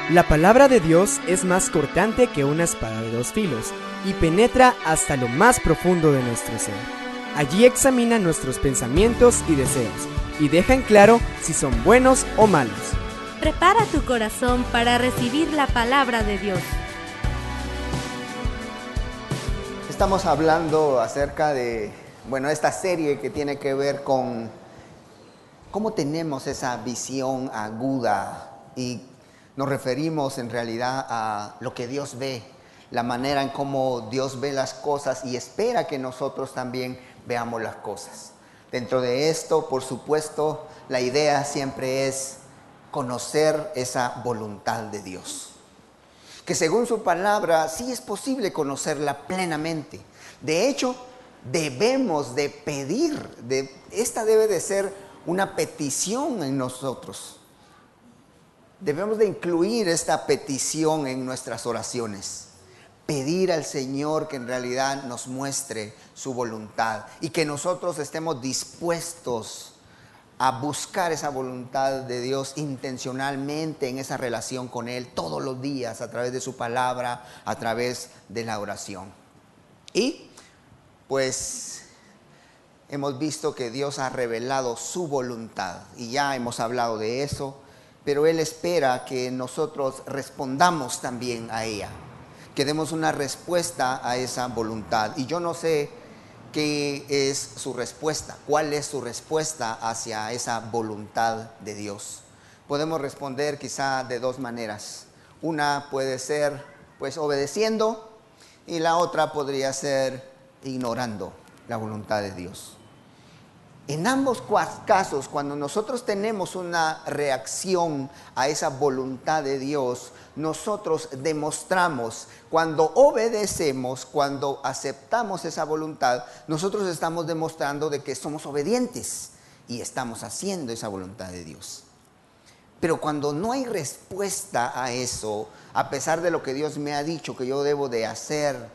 La palabra de Dios es más cortante que una espada de dos filos y penetra hasta lo más profundo de nuestro ser. Allí examina nuestros pensamientos y deseos y deja en claro si son buenos o malos. Prepara tu corazón para recibir la palabra de Dios. Estamos hablando acerca de, esta serie que tiene que ver con cómo tenemos esa visión aguda y nos referimos en realidad a lo que Dios ve, la manera en cómo Dios ve las cosas y espera que nosotros también veamos las cosas. Dentro de esto, por supuesto, la idea siempre es conocer esa voluntad de Dios. Que según su palabra, sí es posible conocerla plenamente. De hecho, debemos de pedir, esta debe de ser una petición en nosotros. Debemos de incluir esta petición en nuestras oraciones. Pedir al Señor que en realidad nos muestre su voluntad y que nosotros estemos dispuestos a buscar esa voluntad de Dios intencionalmente en esa relación con Él todos los días a través de su palabra, a través de la oración. Y pues hemos visto que Dios ha revelado su voluntad y ya hemos hablado de eso, pero Él espera que nosotros respondamos también a ella, que demos una respuesta a esa voluntad. Y yo no sé qué es su respuesta, cuál es su respuesta hacia esa voluntad de Dios. Podemos responder quizá de dos maneras. Una puede ser pues obedeciendo y la otra podría ser ignorando la voluntad de Dios. En ambos casos, cuando nosotros tenemos una reacción a esa voluntad de Dios, nosotros demostramos, cuando obedecemos, cuando aceptamos esa voluntad, nosotros estamos demostrando de que somos obedientes y estamos haciendo esa voluntad de Dios. Pero cuando no hay respuesta a eso, a pesar de lo que Dios me ha dicho que yo debo de hacer,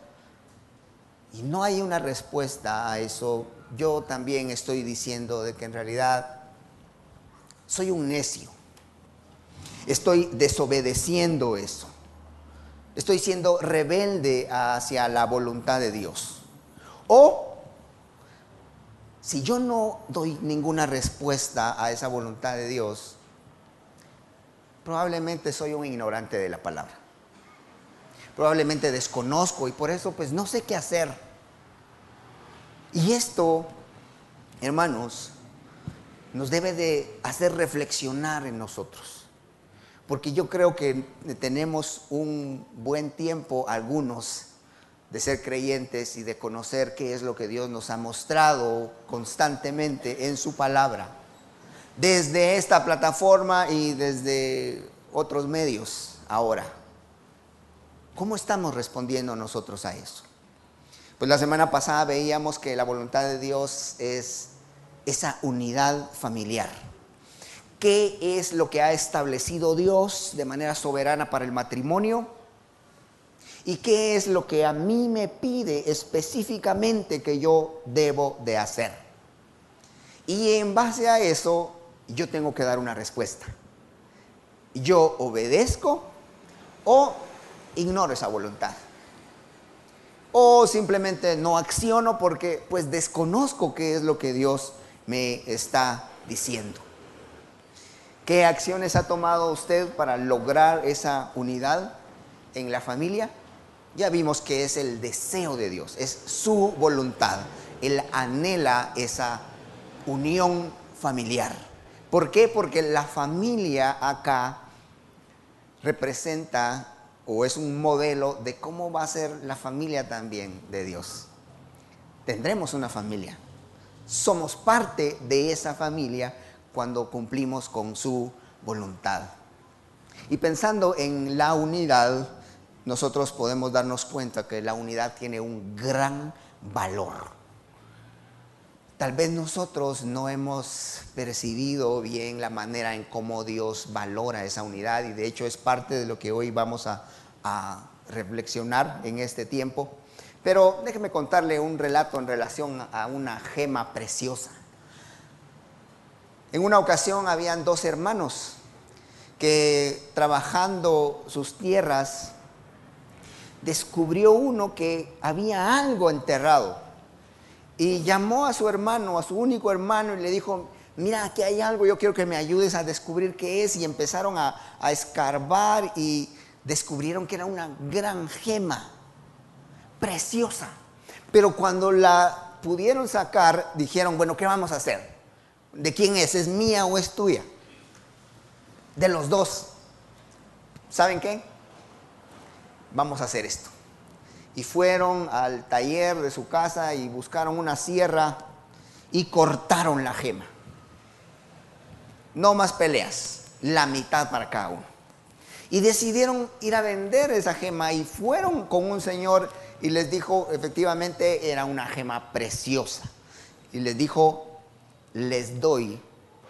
y no hay una respuesta a eso, yo también estoy diciendo de que en realidad soy un necio. Estoy desobedeciendo eso. Estoy siendo rebelde hacia la voluntad de Dios. O si yo no doy ninguna respuesta a esa voluntad de Dios, probablemente soy un ignorante de la palabra. Probablemente desconozco y por eso pues no sé qué hacer. Y esto, hermanos, nos debe de hacer reflexionar en nosotros. Porque yo creo que tenemos un buen tiempo, algunos, de ser creyentes y de conocer qué es lo que Dios nos ha mostrado constantemente en su palabra. Desde esta plataforma y desde otros medios ahora. ¿Cómo estamos respondiendo nosotros a eso? Pues la semana pasada veíamos que la voluntad de Dios es esa unidad familiar. ¿Qué es lo que ha establecido Dios de manera soberana para el matrimonio? ¿Y qué es lo que a mí me pide específicamente que yo debo de hacer? Y en base a eso, yo tengo que dar una respuesta. ¿Yo obedezco o ignoro esa voluntad? O simplemente no acciono porque pues desconozco qué es lo que Dios me está diciendo. ¿Qué acciones ha tomado usted para lograr esa unidad en la familia? Ya vimos que es el deseo de Dios, es su voluntad. Él anhela esa unión familiar. ¿Por qué? Porque la familia acá representa o es un modelo de cómo va a ser la familia también de Dios. Tendremos una familia. Somos parte de esa familia cuando cumplimos con su voluntad. Y pensando en la unidad, nosotros podemos darnos cuenta que la unidad tiene un gran valor. Tal vez nosotros no hemos percibido bien la manera en cómo Dios valora esa unidad y de hecho es parte de lo que hoy vamos a reflexionar en este tiempo. Pero déjeme contarle un relato en relación a una gema preciosa. En una ocasión habían dos hermanos que trabajando sus tierras, descubrió uno que había algo enterrado. Y llamó a su hermano, a su único hermano, y le dijo: mira, aquí hay algo, yo quiero que me ayudes a descubrir qué es. Y empezaron a escarbar y descubrieron que era una gran gema, preciosa. Pero cuando la pudieron sacar, dijeron: bueno, ¿qué vamos a hacer? ¿De quién es? ¿Es mía o es tuya? De los dos. ¿Saben qué? Vamos a hacer esto. Y fueron al taller de su casa y buscaron una sierra y cortaron la gema. No más peleas, la mitad para cada uno. Y decidieron ir a vender esa gema y fueron con un señor y les dijo, efectivamente era una gema preciosa. Y les dijo: les doy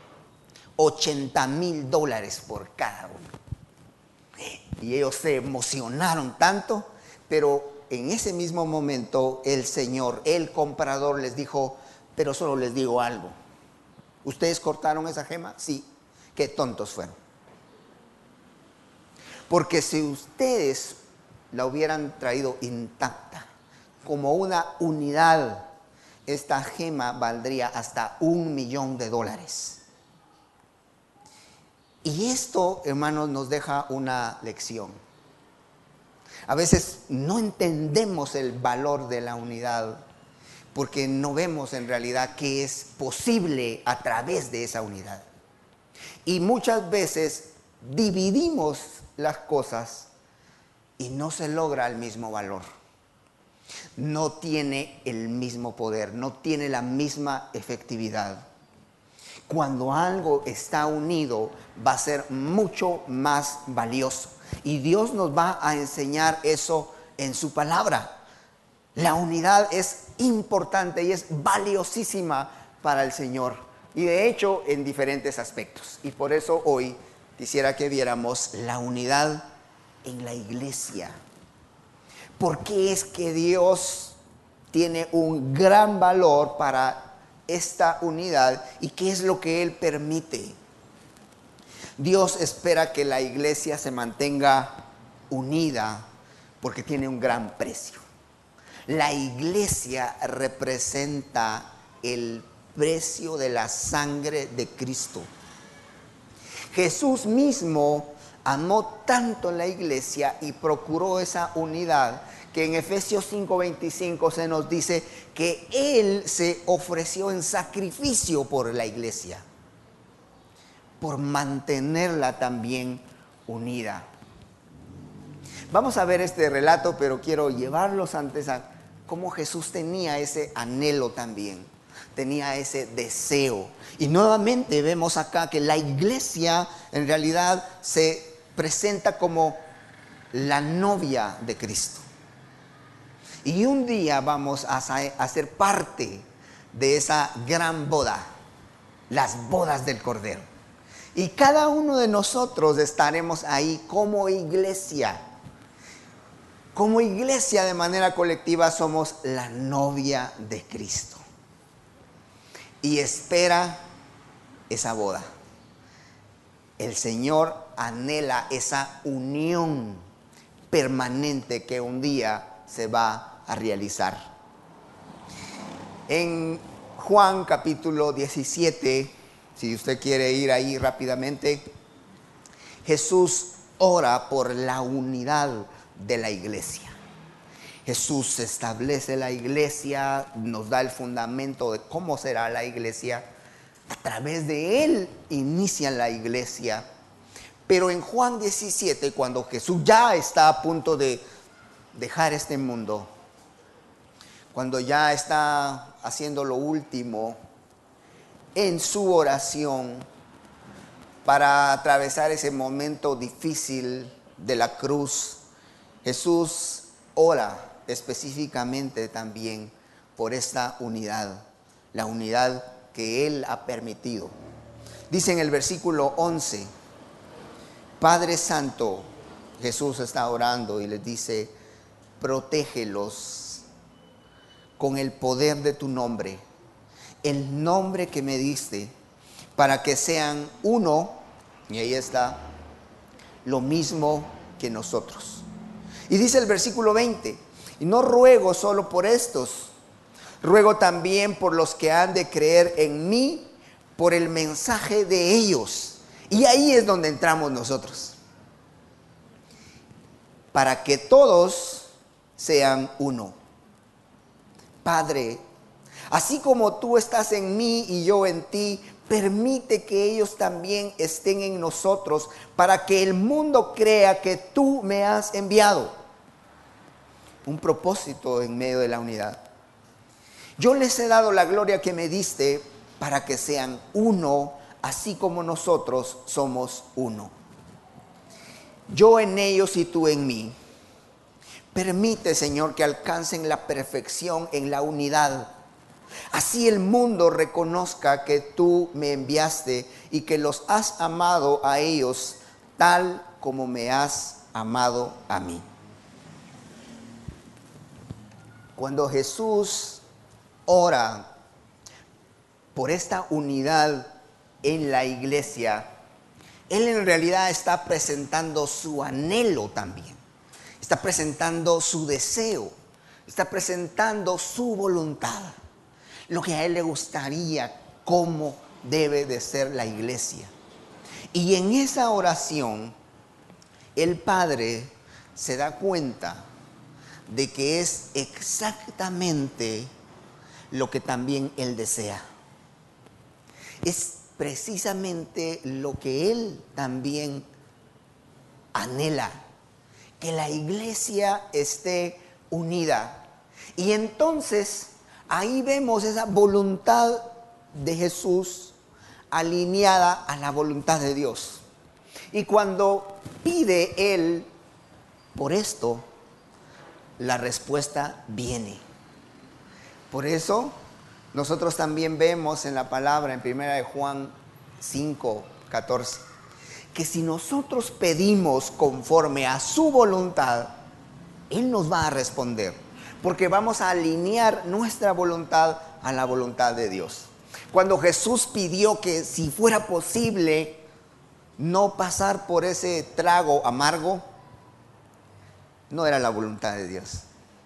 $80,000 por cada uno. Y ellos se emocionaron tanto, pero en ese mismo momento el señor, el comprador, les dijo: pero solo les digo algo. ¿Ustedes cortaron esa gema? Sí. Qué tontos fueron. Porque si ustedes la hubieran traído intacta, como una unidad, esta gema valdría hasta $1,000,000. Y esto, hermanos, nos deja una lección. A veces no entendemos el valor de la unidad porque no vemos en realidad qué es posible a través de esa unidad. Y muchas veces dividimos las cosas y no se logra el mismo valor. No tiene el mismo poder, no tiene la misma efectividad. Cuando algo está unido, va a ser mucho más valioso. Y Dios nos va a enseñar eso en su palabra. La unidad es importante y es valiosísima para el Señor. Y de hecho, en diferentes aspectos. Y por eso hoy quisiera que viéramos la unidad en la iglesia. ¿Por qué es que Dios tiene un gran valor para esta unidad y qué es lo que Él permite? Dios espera que la iglesia se mantenga unida porque tiene un gran precio. La iglesia representa el precio de la sangre de Cristo. Jesús mismo amó tanto la iglesia y procuró esa unidad que en Efesios 5:25 se nos dice que Él se ofreció en sacrificio por la iglesia, por mantenerla también unida. Vamos a ver este relato, pero quiero llevarlos antes a cómo Jesús tenía ese anhelo también, tenía ese deseo. Y nuevamente vemos acá que la iglesia en realidad se presenta como la novia de Cristo. Y un día vamos a ser parte de esa gran boda, las bodas del Cordero. Y cada uno de nosotros estaremos ahí como iglesia. Como iglesia de manera colectiva somos la novia de Cristo. Y espera esa boda. El Señor anhela esa unión permanente que un día se va a realizar. En Juan capítulo 17, si usted quiere ir ahí rápidamente, Jesús ora por la unidad de la iglesia. Jesús establece la iglesia, nos da el fundamento de cómo será la iglesia. A través de Él inicia la iglesia. Pero en Juan 17, cuando Jesús ya está a punto de dejar este mundo, cuando ya está haciendo lo último en su oración para atravesar ese momento difícil de la cruz, Jesús ora específicamente también por esta unidad, la unidad que Él ha permitido. Dice en el versículo 11, Padre Santo, Jesús está orando y les dice: protégelos con el poder de tu nombre, el nombre que me diste, para que sean uno, y ahí está, lo mismo que nosotros. Y dice el versículo 20, y no ruego solo por estos, ruego también por los que han de creer en mí por el mensaje de ellos. Y ahí es donde entramos nosotros. Para que todos sean uno. Padre, así como tú estás en mí y yo en ti, permite que ellos también estén en nosotros para que el mundo crea que tú me has enviado. Un propósito en medio de la unidad. Yo les he dado la gloria que me diste para que sean uno, así como nosotros somos uno. Yo en ellos y tú en mí. Permite, Señor, que alcancen la perfección en la unidad. Así el mundo reconozca que tú me enviaste y que los has amado a ellos tal como me has amado a mí. Cuando Jesús ora por esta unidad en la iglesia, Él en realidad está presentando su anhelo también. Está presentando su deseo. Está presentando su voluntad. Lo que a Él le gustaría, cómo debe de ser la iglesia. Y en esa oración, el Padre se da cuenta de que es exactamente lo que también Él desea. Es precisamente lo que Él también anhela, que la iglesia esté unida. Y entonces ahí vemos esa voluntad de Jesús alineada a la voluntad de Dios. Y cuando pide Él por esto, la respuesta viene. Por eso nosotros también vemos en la palabra en 1 de Juan 5:14, que si nosotros pedimos conforme a su voluntad, Él nos va a responder, porque vamos a alinear nuestra voluntad a la voluntad de Dios. Cuando Jesús pidió que si fuera posible no pasar por ese trago amargo, no era la voluntad de Dios.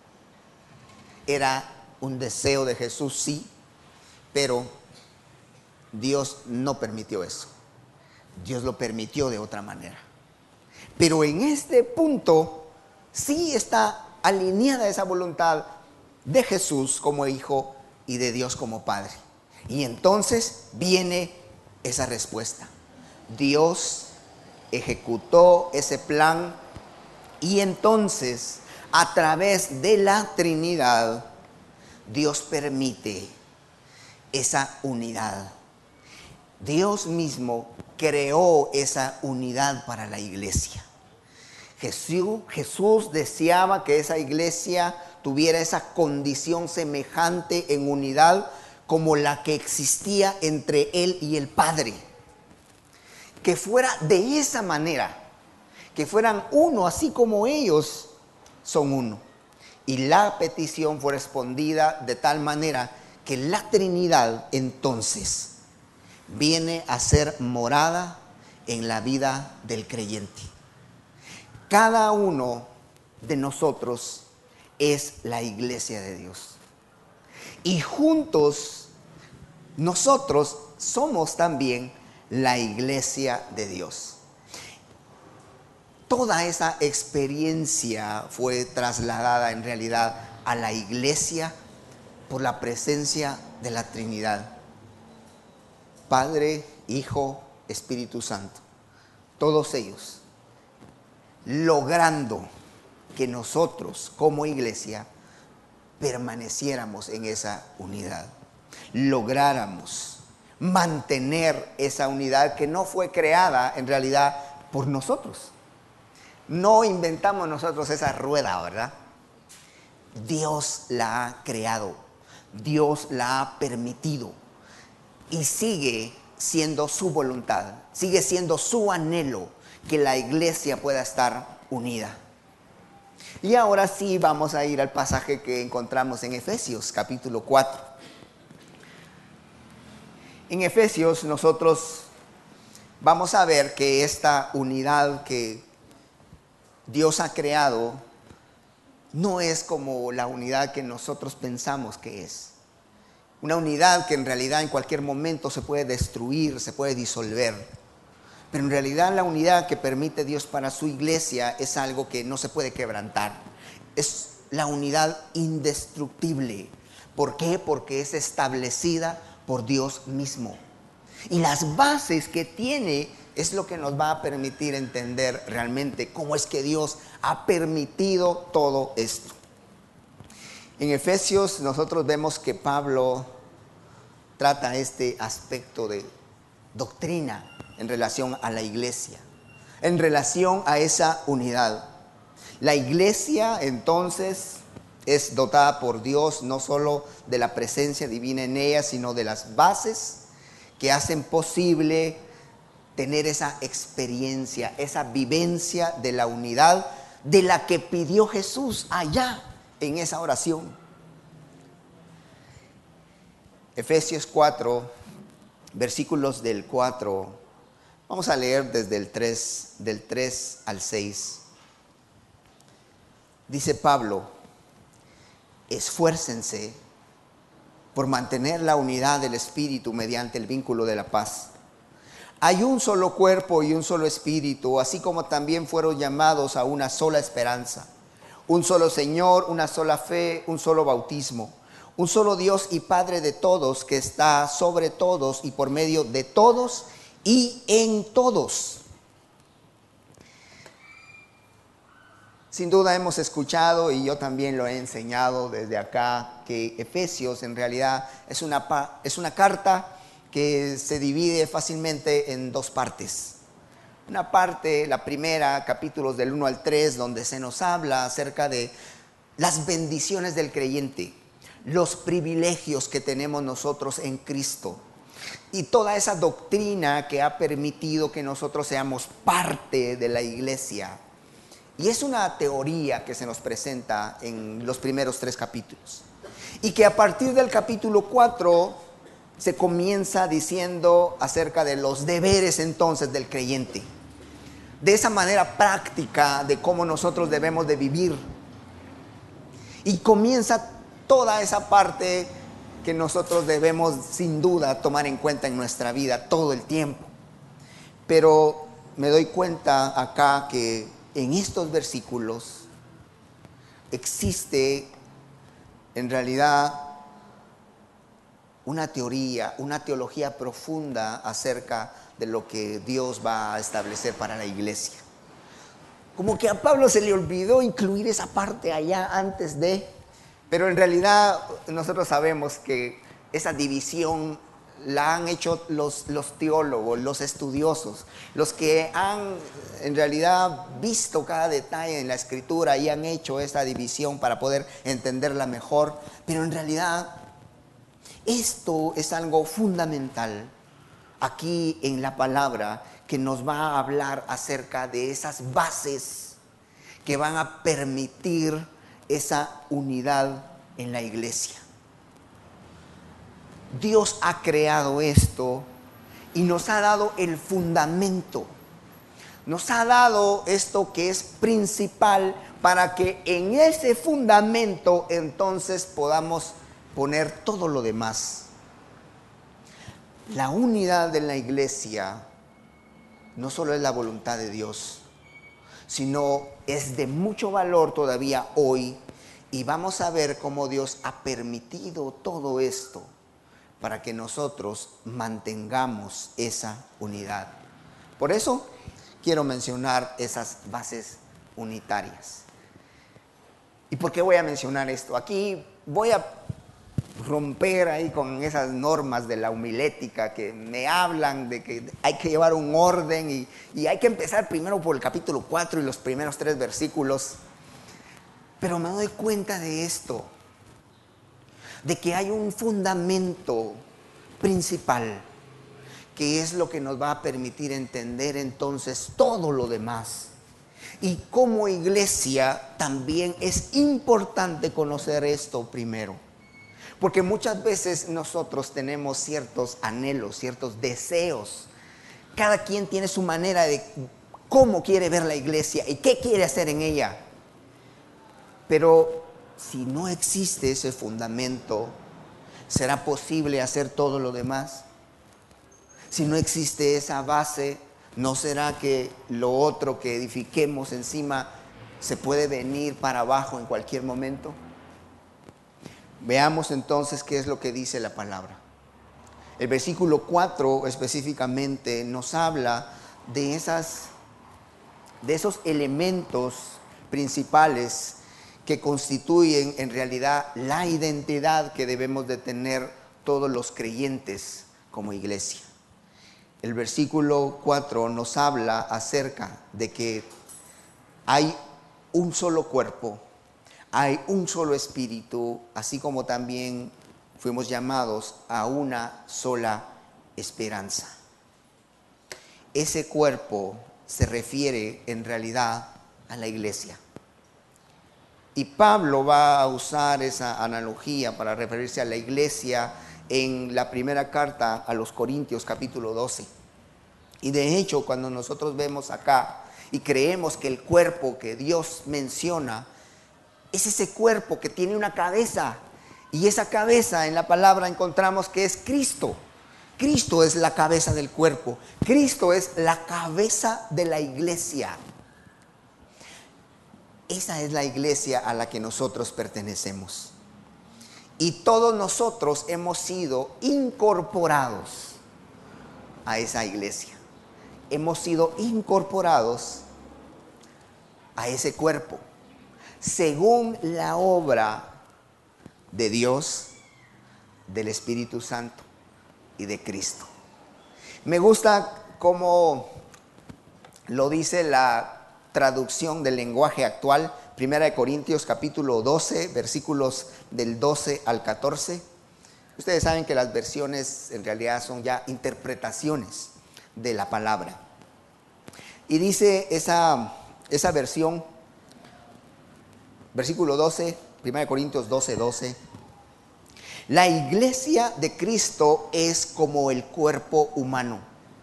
Era un deseo de Jesús, sí, pero Dios no permitió eso. Dios lo permitió de otra manera. Pero en este punto sí está alineada esa voluntad de Jesús como hijo y de Dios como padre. Y entonces viene esa respuesta. Dios ejecutó ese plan y entonces a través de la Trinidad Dios permite esa unidad. Dios mismo creó esa unidad para la iglesia. Jesús deseaba que esa iglesia tuviera esa condición semejante en unidad como la que existía entre Él y el Padre. Que fuera de esa manera, que fueran uno así como ellos son uno. Y la petición fue respondida de tal manera que la Trinidad entonces viene a ser morada en la vida del creyente. Cada uno de nosotros es la iglesia de Dios. Y juntos nosotros somos también la iglesia de Dios. Toda esa experiencia fue trasladada en realidad a la iglesia por la presencia de la Trinidad. Padre, Hijo, Espíritu Santo. Todos ellos logrando que nosotros como iglesia permaneciéramos en esa unidad. Lográramos mantener esa unidad que no fue creada en realidad por nosotros. No inventamos nosotros esa rueda, ¿verdad? Dios la ha creado, Dios la ha permitido y sigue siendo su voluntad, sigue siendo su anhelo que la iglesia pueda estar unida. Y ahora sí vamos a ir al pasaje que encontramos en Efesios capítulo 4. En Efesios nosotros vamos a ver que esta unidad que Dios ha creado no es como la unidad que nosotros pensamos que es. Una unidad que en realidad en cualquier momento se puede destruir, se puede disolver. Pero en realidad la unidad que permite Dios para su iglesia es algo que no se puede quebrantar. Es la unidad indestructible. ¿Por qué? Porque es establecida por Dios mismo. Y las bases que tiene es lo que nos va a permitir entender realmente cómo es que Dios ha permitido todo esto. En Efesios nosotros vemos que Pablo trata este aspecto de doctrina en relación a la iglesia, en relación a esa unidad. La iglesia entonces es dotada por Dios no solo de la presencia divina en ella, sino de las bases que hacen posible tener esa experiencia, esa vivencia de la unidad de la que pidió Jesús allá en esa oración. Efesios 4, versículos del 4, vamos a leer desde el 3, del 3 al 6. Dice Pablo: esfuércense por mantener la unidad del Espíritu mediante el vínculo de la paz. Hay un solo cuerpo y un solo Espíritu, así como también fueron llamados a una sola esperanza. Un solo Señor, una sola fe, un solo bautismo. Un solo Dios y Padre de todos, que está sobre todos y por medio de todos y en todos. Sin duda hemos escuchado, y yo también lo he enseñado desde acá, que Efesios en realidad es una carta que se divide fácilmente en dos partes. Una parte, la primera, capítulos del 1 al 3, donde se nos habla acerca de las bendiciones del creyente, los privilegios que tenemos nosotros en Cristo y toda esa doctrina que ha permitido que nosotros seamos parte de la iglesia. Y es una teoría que se nos presenta en los primeros 3 capítulos. Y que a partir del capítulo 4 se comienza diciendo acerca de los deberes entonces del creyente. De esa manera práctica de cómo nosotros debemos de vivir. Y comienza toda esa parte que nosotros debemos sin duda tomar en cuenta en nuestra vida todo el tiempo. Pero me doy cuenta acá que en estos versículos existe en realidad una teoría, una teología profunda acerca de lo que Dios va a establecer para la iglesia. Como que a Pablo se le olvidó incluir esa parte allá antes de, pero en realidad nosotros sabemos que esa división la han hecho los teólogos, los estudiosos, los que han en realidad visto cada detalle en la escritura y han hecho esa división para poder entenderla mejor. Pero en realidad esto es algo fundamental aquí en la palabra, que nos va a hablar acerca de esas bases que van a permitir esa unidad en la iglesia. Dios ha creado esto y nos ha dado el fundamento. Nos ha dado esto que es principal para que en ese fundamento entonces podamos poner todo lo demás. La unidad de la iglesia no solo es la voluntad de Dios, sino es de mucho valor todavía hoy, y vamos a ver cómo Dios ha permitido todo esto para que nosotros mantengamos esa unidad. Por eso quiero mencionar esas bases unitarias. ¿Y por qué voy a mencionar esto? Aquí voy a romper ahí con esas normas de la homilética que me hablan de que hay que llevar un orden y hay que empezar primero por el capítulo 4 y los primeros 3 versículos. Pero me doy cuenta de esto, de que hay un fundamento principal que es lo que nos va a permitir entender entonces todo lo demás. Y como iglesia también es importante conocer esto primero, porque muchas veces nosotros tenemos ciertos anhelos, ciertos deseos. Cada quien tiene su manera de cómo quiere ver la iglesia y qué quiere hacer en ella. Pero si no existe ese fundamento, ¿será posible hacer todo lo demás? Si no existe esa base, ¿no será que lo otro que edifiquemos encima se puede venir para abajo en cualquier momento? Veamos entonces qué es lo que dice la palabra. El versículo 4 específicamente nos habla de esos elementos principales que constituyen en realidad la identidad que debemos de tener todos los creyentes como iglesia. El versículo 4 nos habla acerca de que hay un solo cuerpo, hay un solo espíritu, así como también fuimos llamados a una sola esperanza. Ese cuerpo se refiere en realidad a la iglesia. Y Pablo va a usar esa analogía para referirse a la iglesia en la primera carta a los Corintios, capítulo 12. Y de hecho, cuando nosotros vemos acá y creemos que el cuerpo que Dios menciona es ese cuerpo que tiene una cabeza, y esa cabeza en la palabra encontramos que es Cristo. Cristo es la cabeza del cuerpo. Cristo es la cabeza de la iglesia. Esa es la iglesia a la que nosotros pertenecemos. Y todos nosotros hemos sido incorporados a esa iglesia. Hemos sido incorporados a ese cuerpo, según la obra de Dios, del Espíritu Santo y de Cristo. Me gusta cómo lo dice la traducción del lenguaje actual, 1 Corintios capítulo 12, versículos del 12 al 14. Ustedes saben que las versiones en realidad son ya interpretaciones de la palabra. Y dice esa versión, versículo 12, 1 Corintios 12, 12. La iglesia de Cristo es como el cuerpo humano.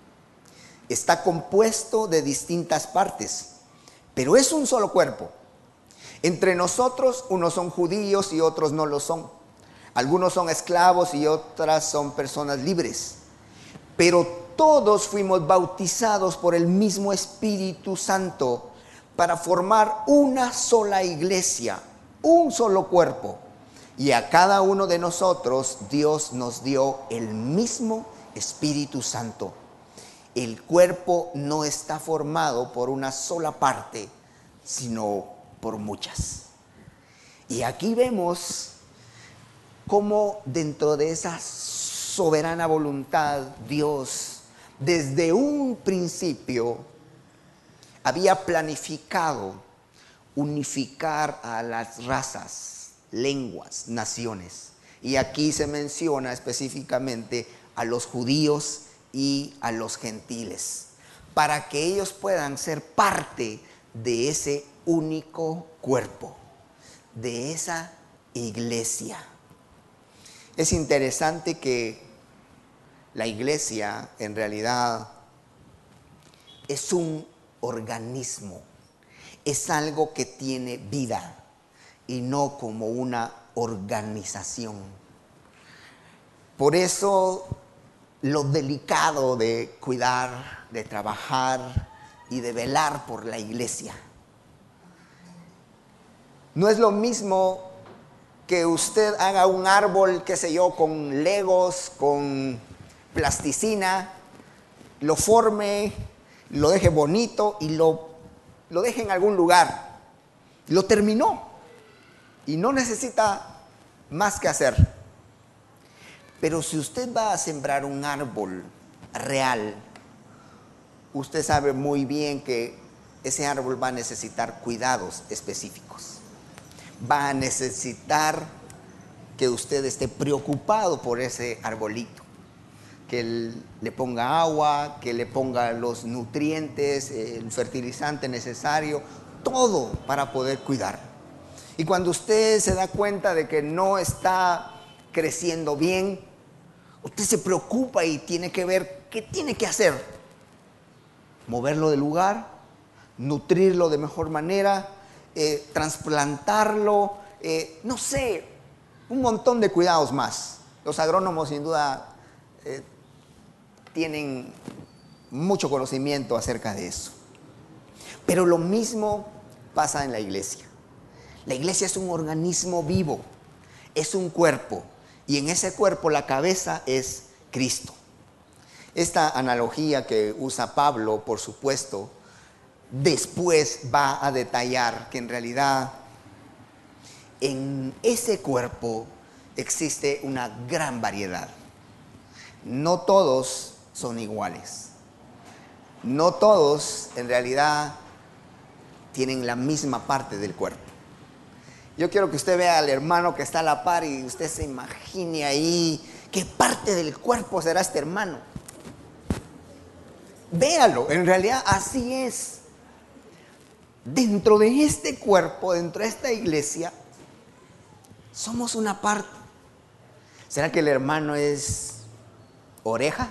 Está compuesto de distintas partes, pero es un solo cuerpo. Entre nosotros, unos son judíos y otros no lo son. Algunos son esclavos y otras son personas libres. Pero todos fuimos bautizados por el mismo Espíritu Santo para formar una sola iglesia, un solo cuerpo. Y a cada uno de nosotros Dios nos dio el mismo Espíritu Santo. El cuerpo no está formado por una sola parte, sino por muchas. Y aquí vemos cómo dentro de esa soberana voluntad Dios desde un principio había planificado unificar a las razas, lenguas, naciones. Y aquí se menciona específicamente a los judíos y a los gentiles, para que ellos puedan ser parte de ese único cuerpo, de esa iglesia. Es interesante que la iglesia en realidad es un organismo, es algo que tiene vida y no como una organización. Por eso lo delicado de cuidar, de trabajar y de velar por la iglesia. No es lo mismo que usted haga un árbol, qué sé yo, con legos, con plasticina, lo forme, lo deje bonito y lo deje en algún lugar. Lo terminó y no necesita más que hacer. Pero si usted va a sembrar un árbol real, usted sabe muy bien que ese árbol va a necesitar cuidados específicos. Va a necesitar que usted esté preocupado por ese arbolito, que le ponga agua, que le ponga los nutrientes, el fertilizante necesario, todo para poder cuidar. Y cuando usted se da cuenta de que no está creciendo bien, usted se preocupa y tiene que ver qué tiene que hacer. Moverlo del lugar, nutrirlo de mejor manera, trasplantarlo, no sé, un montón de cuidados más. Los agrónomos sin duda tienen mucho conocimiento acerca de eso. Pero lo mismo pasa en la iglesia. La iglesia es un organismo vivo, es un cuerpo, y en ese cuerpo la cabeza es Cristo. Esta analogía que usa Pablo, por supuesto, después va a detallar que en realidad en ese cuerpo existe una gran variedad. No todos son iguales. No todos en realidad tienen la misma parte del cuerpo. Yo quiero que usted vea al hermano que está a la par y usted se imagine ahí qué parte del cuerpo será este hermano. Véalo, en realidad así es. Dentro de este cuerpo, dentro de esta iglesia, somos una parte. ¿Será que el hermano es oreja?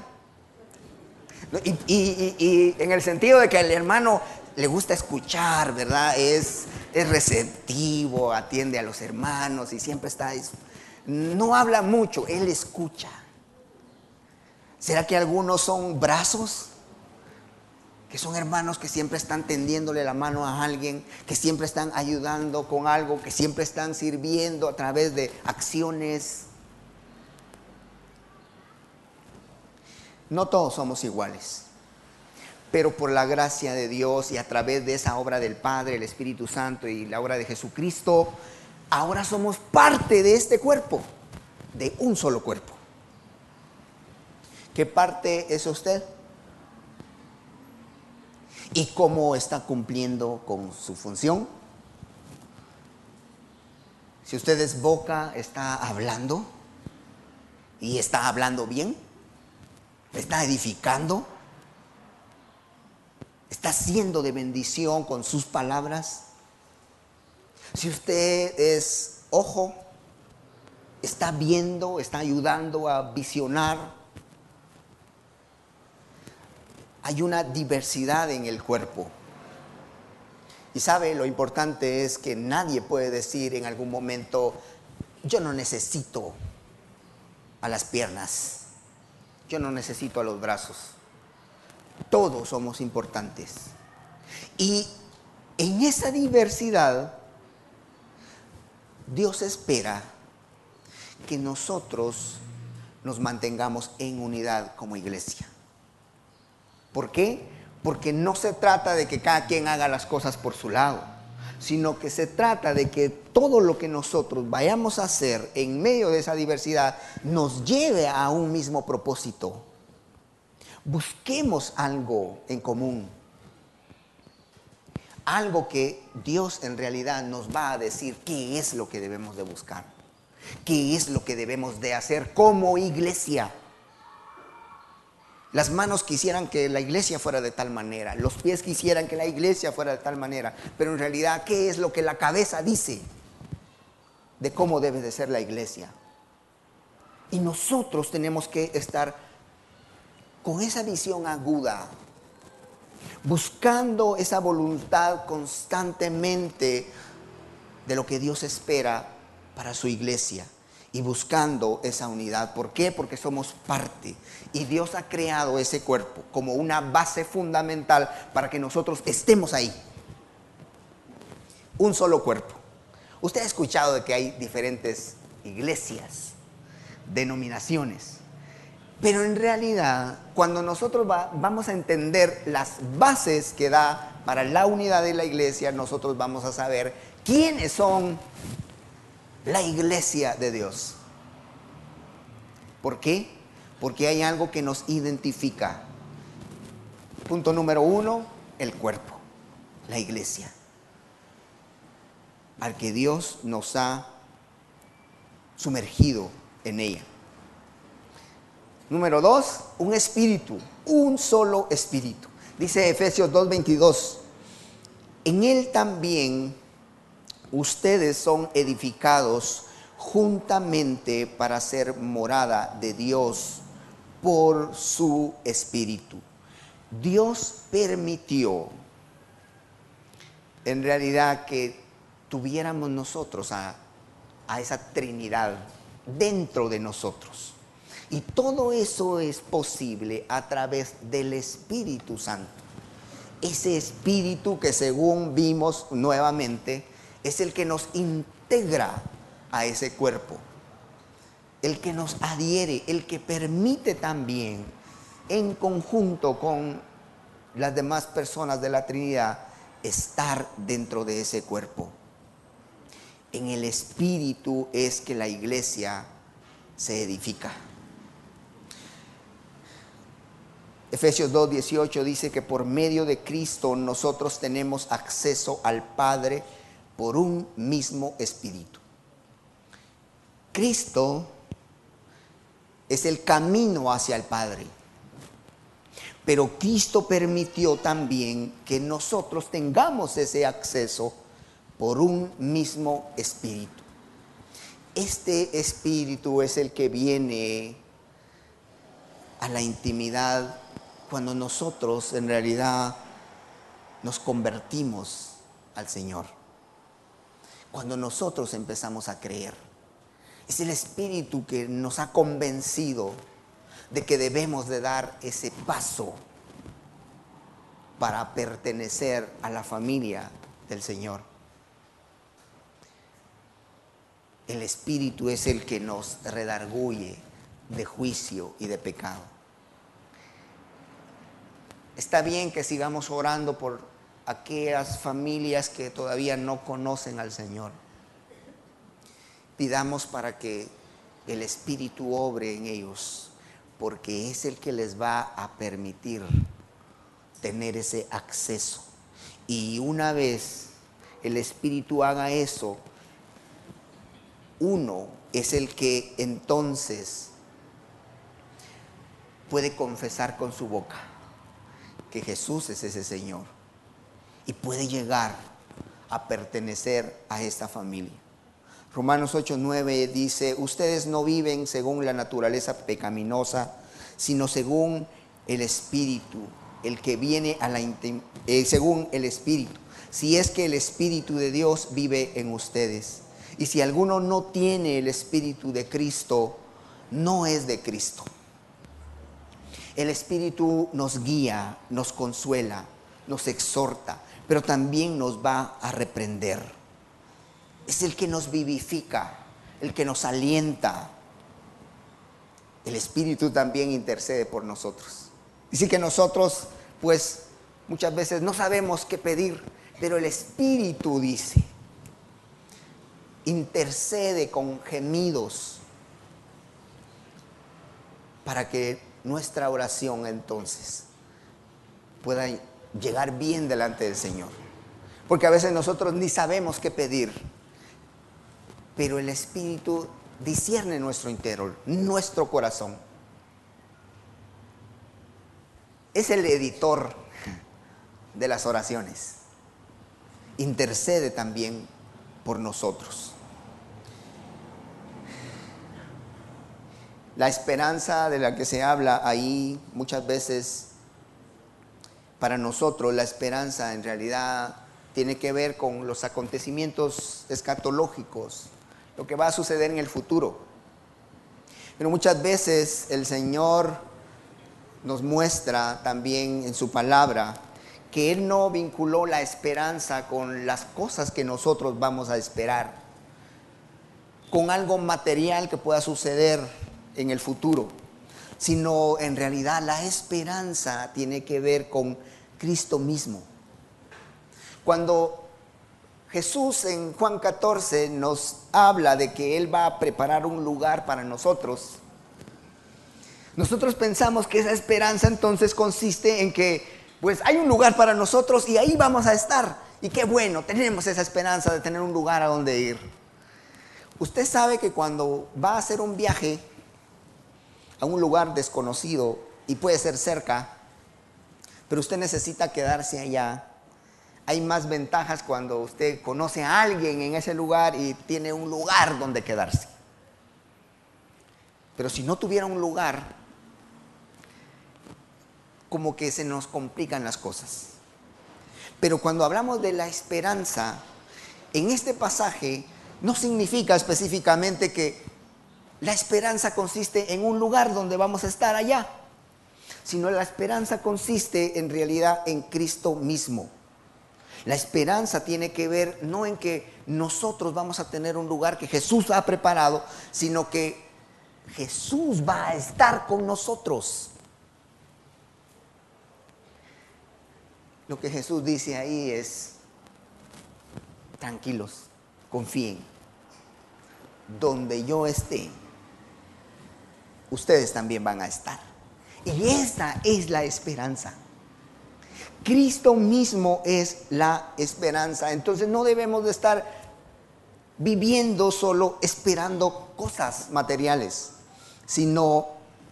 Y en el sentido de que al hermano le gusta escuchar, ¿verdad? Es receptivo, atiende a los hermanos y siempre está... No habla mucho, él escucha. ¿Será que algunos son brazos? Que son hermanos que siempre están tendiéndole la mano a alguien, que siempre están ayudando con algo, que siempre están sirviendo a través de acciones. No todos somos iguales, pero por la gracia de Dios y a través de esa obra del Padre, el Espíritu Santo y la obra de Jesucristo, ahora somos parte de este cuerpo, de un solo cuerpo. ¿Qué parte es usted? ¿Y cómo está cumpliendo con su función? Si usted es boca, ¿está hablando? ¿Y está hablando bien? ¿Está edificando? ¿Está siendo de bendición con sus palabras? Si usted es ojo, ¿está viendo? ¿Está ayudando a visionar? Hay una diversidad en el cuerpo. Y sabe, lo importante es que nadie puede decir en algún momento, yo no necesito a las piernas, yo no necesito a los brazos. Todos somos importantes. Y en esa diversidad, Dios espera que nosotros nos mantengamos en unidad como iglesia. ¿Por qué? Porque no se trata de que cada quien haga las cosas por su lado, sino que se trata de que todo lo que nosotros vayamos a hacer en medio de esa diversidad nos lleve a un mismo propósito. Busquemos algo en común, algo que Dios en realidad nos va a decir qué es lo que debemos de buscar, qué es lo que debemos de hacer como iglesia. Las manos quisieran que la iglesia fuera de tal manera, los pies quisieran que la iglesia fuera de tal manera, pero en realidad, ¿qué es lo que la cabeza dice de cómo debe de ser la iglesia? Y nosotros tenemos que estar con esa visión aguda, buscando esa voluntad constantemente de lo que Dios espera para su iglesia. Y buscando esa unidad. ¿Por qué? Porque somos parte. Y Dios ha creado ese cuerpo como una base fundamental para que nosotros estemos ahí. Un solo cuerpo. Usted ha escuchado de que hay diferentes iglesias, denominaciones. Pero en realidad, cuando nosotros vamos a entender las bases que da para la unidad de la iglesia, nosotros vamos a saber quiénes son la iglesia de Dios. ¿Por qué? Porque hay algo que nos identifica. Punto número 1, el cuerpo, la iglesia, al que Dios nos ha sumergido en ella. Número 2, un espíritu, un solo espíritu. Dice Efesios 2:22, en él también ustedes son edificados juntamente para ser morada de Dios por su Espíritu. Dios permitió en realidad que tuviéramos nosotros a esa Trinidad dentro de nosotros. Y todo eso es posible a través del Espíritu Santo. Ese Espíritu que, según vimos nuevamente, es el que nos integra a ese cuerpo, el que nos adhiere, el que permite también, en conjunto con las demás personas de la Trinidad, estar dentro de ese cuerpo. En el Espíritu es que la iglesia se edifica. Efesios 2:18 dice que por medio de Cristo nosotros tenemos acceso al Padre por un mismo Espíritu. Cristo es el camino hacia el Padre, pero Cristo permitió también que nosotros tengamos ese acceso por un mismo Espíritu. Este Espíritu es el que viene a la intimidad cuando nosotros en realidad nos convertimos al Señor. Cuando nosotros empezamos a creer. Es el Espíritu que nos ha convencido de que debemos de dar ese paso para pertenecer a la familia del Señor. El Espíritu es el que nos redarguye de juicio y de pecado. Está bien que sigamos orando por aquellas familias que todavía no conocen al Señor. Pidamos para que el Espíritu obre en ellos, porque es el que les va a permitir tener ese acceso. Y una vez el Espíritu haga eso, uno es el que entonces puede confesar con su boca que Jesús es ese Señor y puede llegar a pertenecer a esta familia. Romanos 8:9 dice: ustedes no viven según la naturaleza pecaminosa, sino según el Espíritu, el que viene a la según el Espíritu, si es que el Espíritu de Dios vive en ustedes. Y si alguno no tiene el Espíritu de Cristo, no es de Cristo. El Espíritu nos guía, nos consuela, nos exhorta, pero también nos va a reprender. Es el que nos vivifica, el que nos alienta. El Espíritu también intercede por nosotros. Dice que nosotros, pues, muchas veces no sabemos qué pedir, pero el Espíritu dice, intercede con gemidos para que nuestra oración entonces pueda llegar bien delante del Señor. Porque a veces nosotros ni sabemos qué pedir, pero el Espíritu discierne nuestro interior, nuestro corazón. Es el editor de las oraciones. Intercede también por nosotros. La esperanza de la que se habla ahí muchas veces, para nosotros la esperanza en realidad tiene que ver con los acontecimientos escatológicos, lo que va a suceder en el futuro. Pero muchas veces el Señor nos muestra también en su palabra que Él no vinculó la esperanza con las cosas que nosotros vamos a esperar, con algo material que pueda suceder en el futuro, sino en realidad la esperanza tiene que ver con Cristo mismo. Cuando Jesús en Juan 14 nos habla de que Él va a preparar un lugar para nosotros, nosotros pensamos que esa esperanza entonces consiste en que pues hay un lugar para nosotros y ahí vamos a estar. Y qué bueno, tenemos esa esperanza de tener un lugar a donde ir. Usted sabe que cuando va a hacer un viaje a un lugar desconocido, y puede ser cerca, pero usted necesita quedarse allá, hay más ventajas cuando usted conoce a alguien en ese lugar y tiene un lugar donde quedarse. Pero si no tuviera un lugar, como que se nos complican las cosas. Pero cuando hablamos de la esperanza, en este pasaje no significa específicamente que la esperanza consiste en un lugar donde vamos a estar allá, sino la esperanza consiste en realidad en Cristo mismo. La esperanza tiene que ver no en que nosotros vamos a tener un lugar que Jesús ha preparado, sino que Jesús va a estar con nosotros. Lo que Jesús dice ahí es: tranquilos, confíen. Donde yo esté, ustedes también van a estar. Y esta es la esperanza. Cristo mismo es la esperanza. Entonces no debemos de estar viviendo solo esperando cosas materiales, sino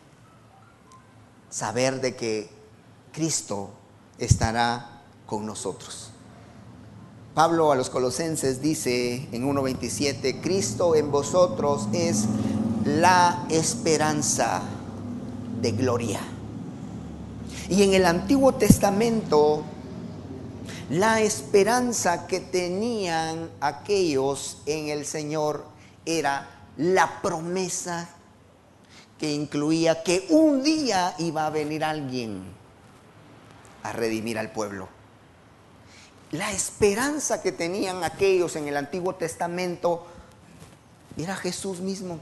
saber de que Cristo estará con nosotros. Pablo a los Colosenses dice en 1:27: Cristo en vosotros es la esperanza de gloria. Y en el Antiguo Testamento, la esperanza que tenían aquellos en el Señor era la promesa que incluía que un día iba a venir alguien a redimir al pueblo. La esperanza que tenían aquellos en el Antiguo Testamento era Jesús mismo.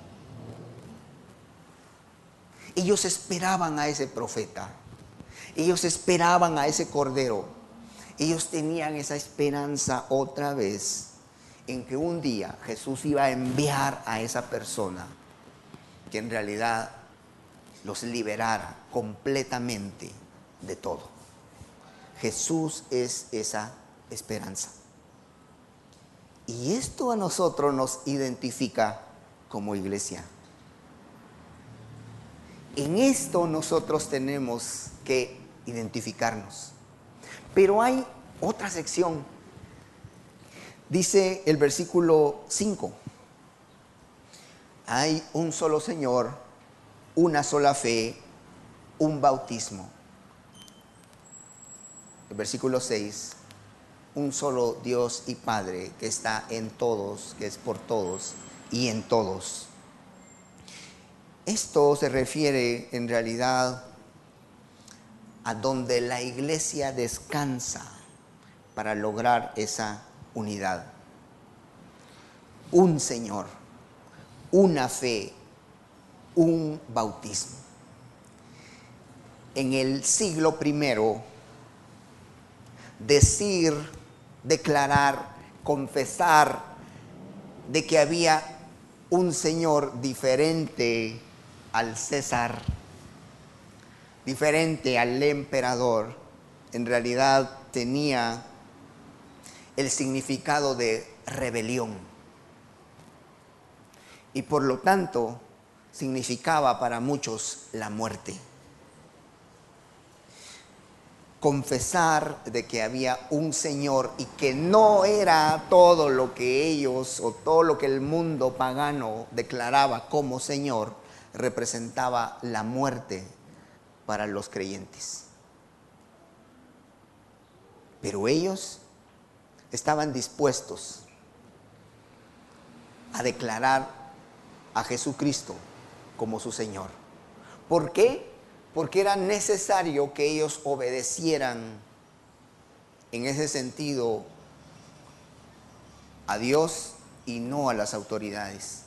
Ellos esperaban a ese profeta. Ellos esperaban a ese cordero. Ellos tenían esa esperanza otra vez en que un día Jesús iba a enviar a esa persona que en realidad los liberara completamente de todo. Jesús es esa esperanza. Y esto a nosotros nos identifica como iglesia. En esto nosotros tenemos que identificarnos. Pero hay otra sección. Dice el versículo 5: hay un solo Señor, una sola fe, un bautismo. El versículo 6: un solo Dios y Padre que está en todos, que es por todos y en todos. Esto se refiere en realidad a donde la iglesia descansa para lograr esa unidad. Un Señor, una fe, un bautismo. En el siglo I, declarar, confesar de que había un Señor diferente al César, diferente al emperador, en realidad tenía el significado de rebelión. Y por lo tanto, significaba para muchos la muerte. Confesar de que había un Señor y que no era todo lo que ellos o todo lo que el mundo pagano declaraba como Señor, representaba la muerte para los creyentes. Pero ellos estaban dispuestos a declarar a Jesucristo como su Señor. ¿Por qué? Porque era necesario que ellos obedecieran en ese sentido a Dios y no a las autoridades.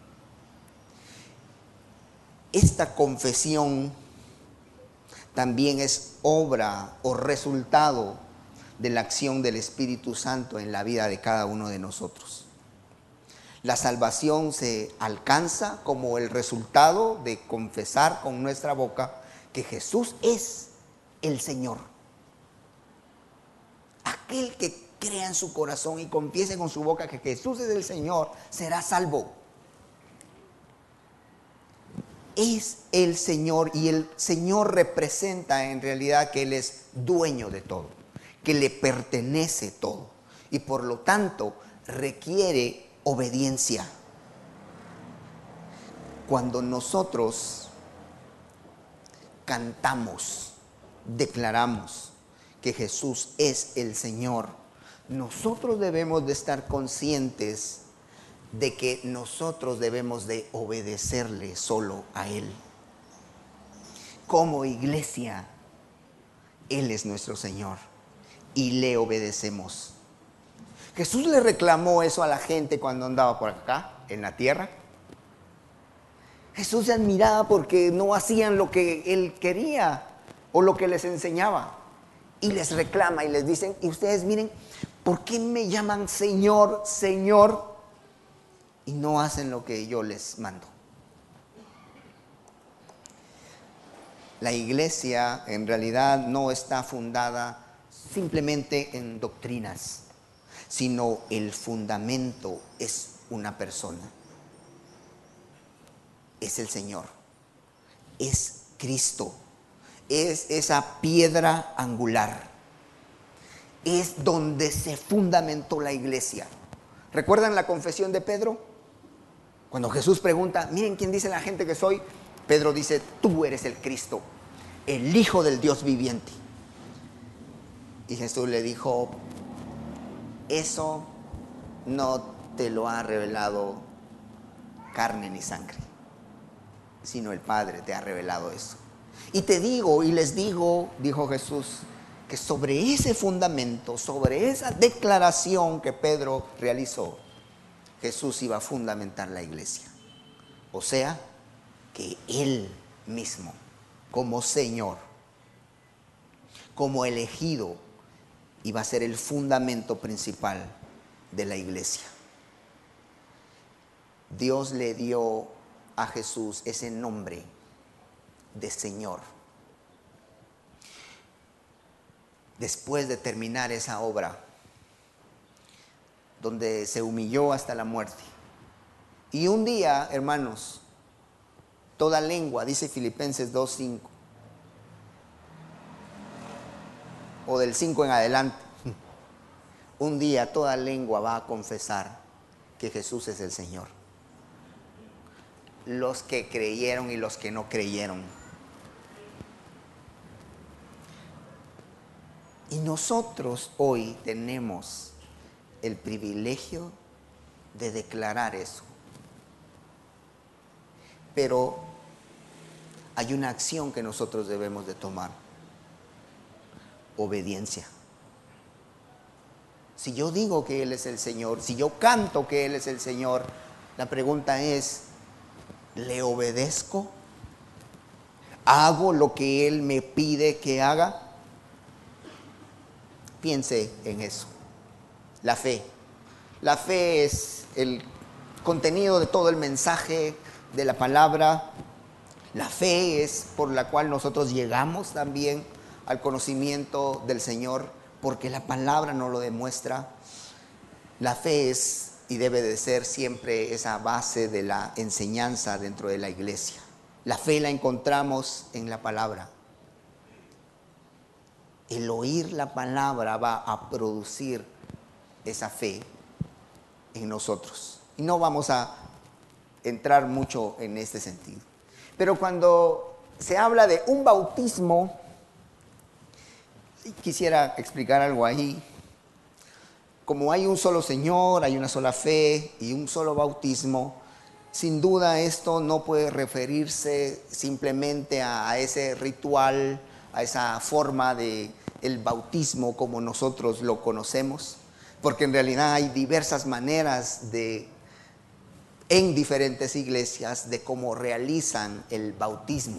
Esta confesión también es obra o resultado de la acción del Espíritu Santo en la vida de cada uno de nosotros. La salvación se alcanza como el resultado de confesar con nuestra boca que Jesús es el Señor. Aquel que crea en su corazón y confiese con su boca que Jesús es el Señor, será salvo. Es el Señor, y el Señor representa en realidad que Él es dueño de todo, que le pertenece todo, y por lo tanto requiere obediencia. Cuando nosotros cantamos, declaramos que Jesús es el Señor, nosotros debemos de estar conscientes de que nosotros debemos de obedecerle solo a Él. Como iglesia, Él es nuestro Señor y le obedecemos. Jesús le reclamó eso a la gente cuando andaba por acá, en la tierra. Jesús se admiraba porque no hacían lo que Él quería o lo que les enseñaba. Y les reclama y les dicen, y ustedes miren, ¿por qué me llaman Señor, Señor? Y no hacen lo que yo les mando. La iglesia en realidad no está fundada simplemente en doctrinas, sino el fundamento es una persona. Es el Señor, es Cristo, es esa piedra angular, es donde se fundamentó la iglesia. ¿Recuerdan la confesión de Pedro? Cuando Jesús pregunta, miren quién dice la gente que soy, Pedro dice, tú eres el Cristo, el Hijo del Dios viviente. Y Jesús le dijo, eso no te lo ha revelado carne ni sangre, sino el Padre te ha revelado eso. Y te digo y les digo, dijo Jesús, que sobre ese fundamento, sobre esa declaración que Pedro realizó, Jesús iba a fundamentar la iglesia. O sea, que Él mismo, como Señor, como elegido, iba a ser el fundamento principal de la iglesia. Dios le dio a Jesús ese nombre de Señor. Después de terminar esa obra, donde se humilló hasta la muerte. Y un día, hermanos, toda lengua, dice Filipenses 2:5, o del 5 en adelante, un día toda lengua va a confesar que Jesús es el Señor. Los que creyeron y los que no creyeron. Y nosotros hoy tenemos el privilegio de declarar eso. Pero hay una acción que nosotros debemos de tomar. Obediencia. Si yo digo que Él es el Señor, si yo canto que Él es el Señor, la pregunta es, ¿le obedezco? ¿Hago lo que Él me pide que haga? Piense en eso. La fe. La fe es el contenido de todo el mensaje de la palabra. La fe es por la cual nosotros llegamos también al conocimiento del Señor, porque la palabra nos lo demuestra. La fe es y debe de ser siempre esa base de la enseñanza dentro de la iglesia. La fe la encontramos en la palabra. El oír la palabra va a producir esa fe en nosotros. Y no vamos a entrar mucho en este sentido. Pero cuando se habla de un bautismo, quisiera explicar algo ahí. Como hay un solo Señor, hay una sola fe y un solo bautismo, sin duda esto no puede referirse simplemente a ese ritual, a esa forma de el bautismo como nosotros lo conocemos, porque en realidad hay diversas maneras en diferentes iglesias de cómo realizan el bautismo.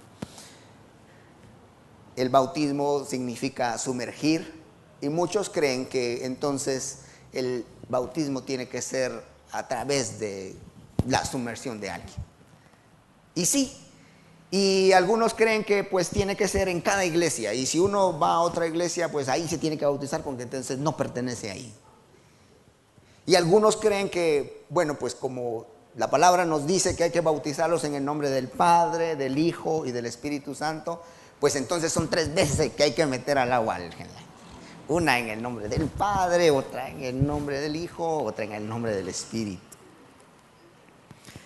El bautismo significa sumergir y muchos creen que entonces el bautismo tiene que ser a través de la sumersión de alguien. Y sí, y algunos creen que pues tiene que ser en cada iglesia, y si uno va a otra iglesia pues ahí se tiene que bautizar porque entonces no pertenece ahí. Y algunos creen que, bueno, pues como la palabra nos dice que hay que bautizarlos en el nombre del Padre, del Hijo y del Espíritu Santo, pues entonces son 3 veces que hay que meter al agua. Una en el nombre del Padre, otra en el nombre del Hijo, otra en el nombre del Espíritu.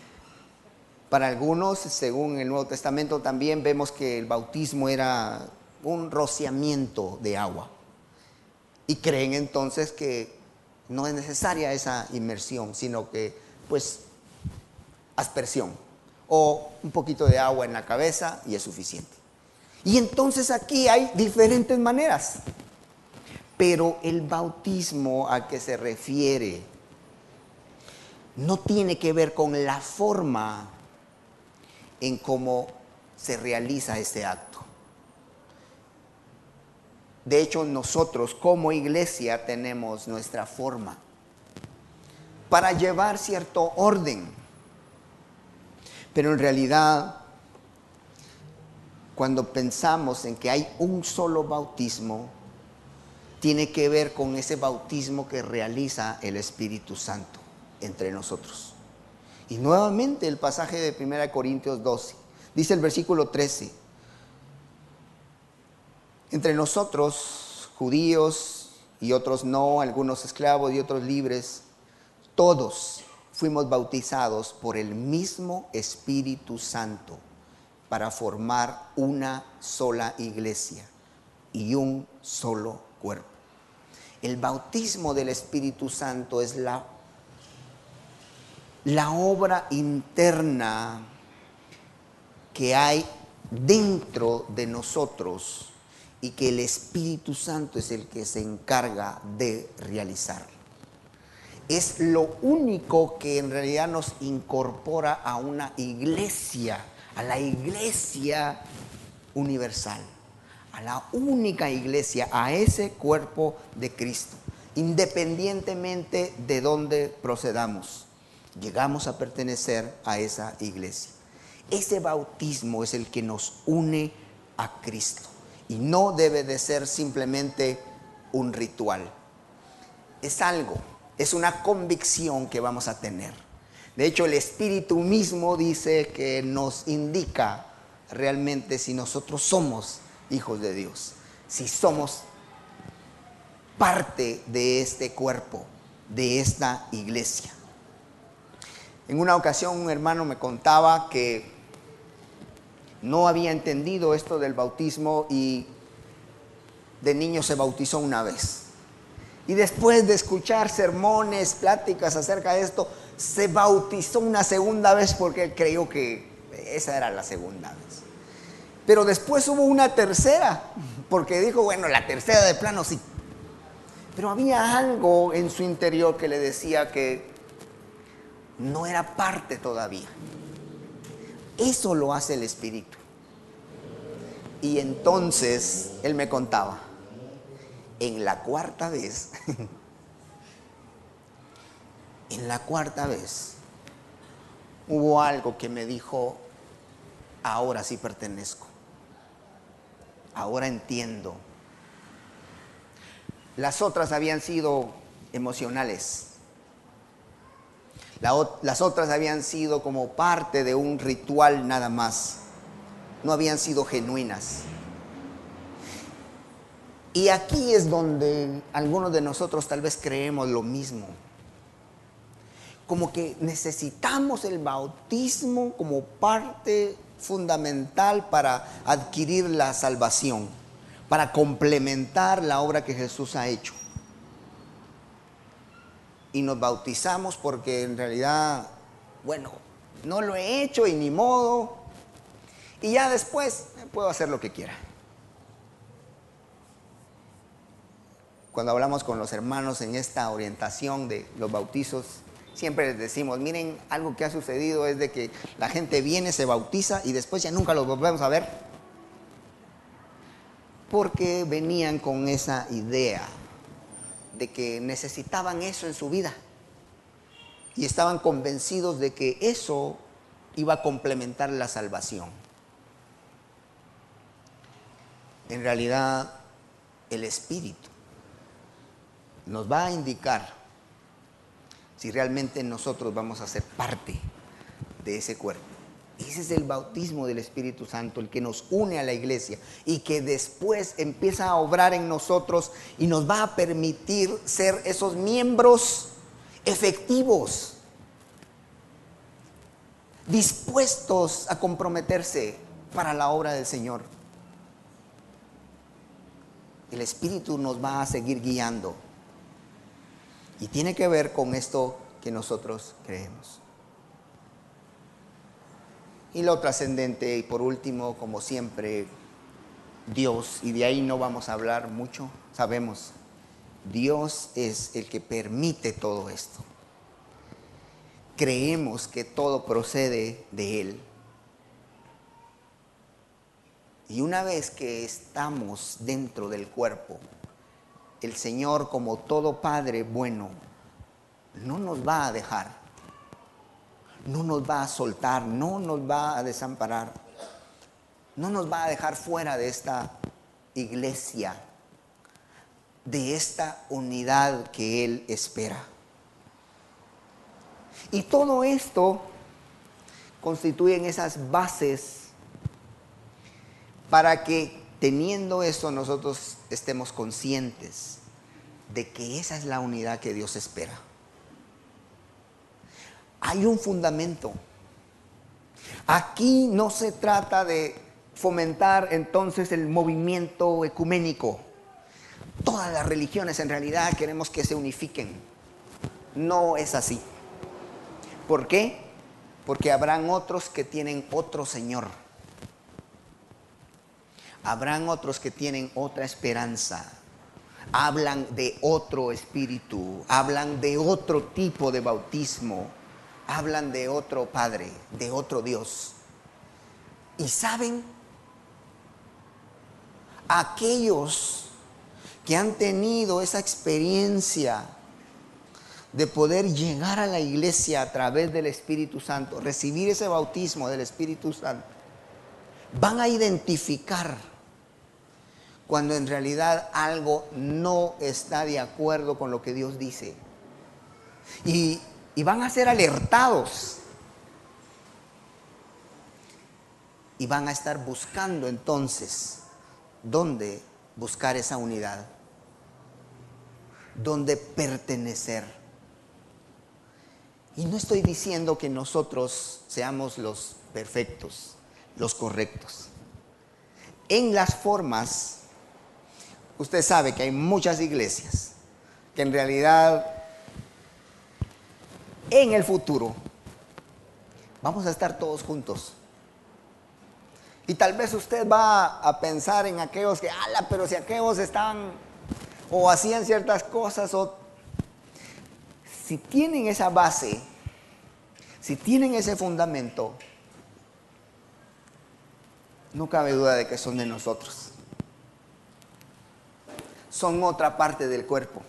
Para algunos, según el Nuevo Testamento, también vemos que el bautismo era un rociamiento de agua. Y creen entonces que no es necesaria esa inmersión, sino que pues aspersión o un poquito de agua en la cabeza y es suficiente. Y entonces aquí hay diferentes maneras, pero el bautismo a que se refiere no tiene que ver con la forma en cómo se realiza este acto. De hecho, nosotros como iglesia tenemos nuestra forma para llevar cierto orden. Pero en realidad, cuando pensamos en que hay un solo bautismo, tiene que ver con ese bautismo que realiza el Espíritu Santo entre nosotros. Y nuevamente el pasaje de 1 Corintios 12, dice el versículo 13, entre nosotros, judíos y otros no, algunos esclavos y otros libres, todos fuimos bautizados por el mismo Espíritu Santo para formar una sola iglesia y un solo cuerpo. El bautismo del Espíritu Santo es la obra interna que hay dentro de nosotros y que el Espíritu Santo es el que se encarga de realizar. Es lo único que en realidad nos incorpora a una iglesia, a la iglesia universal, a la única iglesia, a ese cuerpo de Cristo, independientemente de dónde procedamos. Llegamos a pertenecer a esa iglesia. Ese bautismo es el que nos une a Cristo y no debe de ser simplemente un ritual. Es algo, es una convicción que vamos a tener. De hecho, el Espíritu mismo dice que nos indica realmente si nosotros somos hijos de Dios, si somos parte de este cuerpo, de esta iglesia. En una ocasión un hermano me contaba que no había entendido esto del bautismo y de niño se bautizó una vez. Y después de escuchar sermones, pláticas acerca de esto, se bautizó una segunda vez porque él creyó que esa era la segunda vez. Pero después hubo una tercera, porque dijo, bueno, la tercera de plano sí. Pero había algo en su interior que le decía que no era parte todavía. Eso lo hace el Espíritu. Y entonces él me contaba, en la cuarta vez, hubo algo que me dijo, ahora sí pertenezco, ahora entiendo. Las otras habían sido emocionales. Las otras habían sido como parte de un ritual nada más. No habían sido genuinas. Y aquí es donde algunos de nosotros tal vez creemos lo mismo. Como que necesitamos el bautismo como parte fundamental para adquirir la salvación, para complementar la obra que Jesús ha hecho. Y nos bautizamos porque en realidad, bueno, no lo he hecho y ni modo. Y ya después puedo hacer lo que quiera. Cuando hablamos con los hermanos en esta orientación de los bautizos, siempre les decimos, miren, algo que ha sucedido es de que la gente viene, se bautiza y después ya nunca los volvemos a ver. Porque venían con esa idea de que necesitaban eso en su vida y estaban convencidos de que eso iba a complementar la salvación. En realidad, el Espíritu nos va a indicar si realmente nosotros vamos a ser parte de ese cuerpo. Ese es el bautismo del Espíritu Santo, el que nos une a la iglesia y que después empieza a obrar en nosotros y nos va a permitir ser esos miembros efectivos, dispuestos a comprometerse para la obra del Señor. El Espíritu nos va a seguir guiando. Y tiene que ver con esto que nosotros creemos. Y lo trascendente, y por último, como siempre, Dios, y de ahí no vamos a hablar mucho, sabemos, Dios es el que permite todo esto. Creemos que todo procede de Él. Y una vez que estamos dentro del cuerpo, el Señor, como todo Padre bueno, no nos va a dejar, no nos va a soltar, no nos va a desamparar, no nos va a dejar fuera de esta iglesia, de esta unidad que Él espera. Y todo esto constituyen esas bases para que, teniendo eso, nosotros estemos conscientes de que esa es la unidad que Dios espera. Hay un fundamento. Aquí no se trata de fomentar entonces el movimiento ecuménico. Todas las religiones en realidad queremos que se unifiquen. No es así. ¿Por qué? Porque habrán otros que tienen otro Señor. Habrán otros que tienen otra esperanza. Hablan de otro espíritu. Hablan de otro tipo de bautismo. Hablan de otro Padre, de otro Dios. Y saben, aquellos que han tenido esa experiencia de poder llegar a la iglesia a través del Espíritu Santo, recibir ese bautismo del Espíritu Santo, van a identificar cuando en realidad algo no está de acuerdo con lo que Dios dice. Y van a ser alertados. Y van a estar buscando entonces dónde buscar esa unidad, dónde pertenecer. Y no estoy diciendo que nosotros seamos los perfectos, los correctos. En las formas, usted sabe que hay muchas iglesias que en realidad en el futuro vamos a estar todos juntos. Y tal vez usted va a pensar en aquellos que, pero si aquellos estaban o hacían ciertas cosas, o si tienen esa base, si tienen ese fundamento, no cabe duda de que son de nosotros. Son otra parte del cuerpo.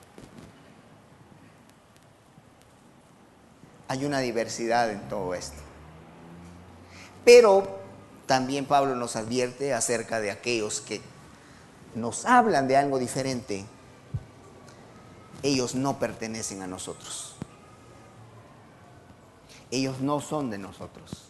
Hay una diversidad en todo esto. Pero también Pablo nos advierte acerca de aquellos que nos hablan de algo diferente. Ellos no pertenecen a nosotros. Ellos no son de nosotros.